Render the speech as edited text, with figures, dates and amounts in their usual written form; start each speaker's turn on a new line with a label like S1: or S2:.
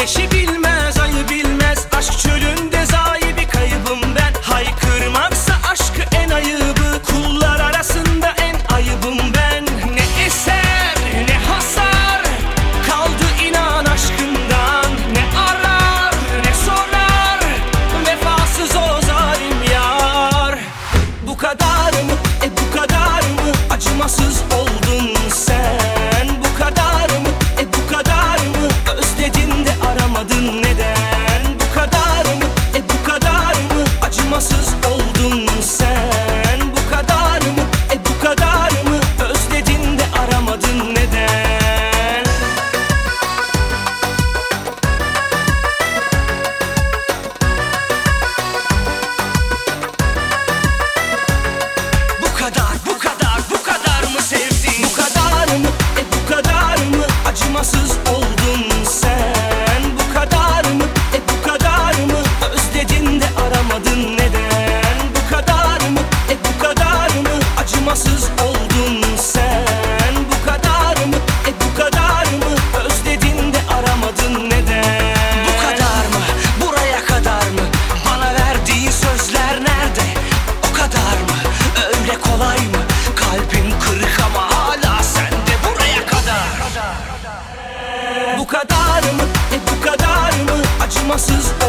S1: Güneşi bilmez, ayı bilmez, aşk çölünde zayi bir kaybım ben. Haykırmaksa aşkı en ayıbı, kullar arasında en ayıbım ben. Ne eser ne hasar kaldı inan aşkından. Ne arar ne sorar vefasız o zalim yar. Bu kadar mı, bu kadar mı acımasız oldun sen? Bu kadar mı, bu kadar mı özledin de aramadın neden? Bu kadar mı, bu kadar mı acımasız oldun sen? Bu kadar mı, bu kadar mı özledin de aramadın neden? Bu kadar, bu kadar, bu kadar mı sevdin? Bu kadar mı, bu kadar mı acımasız oldun sen? Bu kadar mı, bu kadar mı özledin de aramadın neden? Bu kadar mı, bu kadar mı acımasız oldun sen? Bu kadar mı, bu kadar mı özledin de aramadın neden? Bu kadar mı, buraya kadar mı? Bana verdiğin sözler nerede? O kadar mı, öyle kolay mı? Kalbim kırık ama hala sende, buraya kadar. Bu kadar mı, bu kadar mı acımasız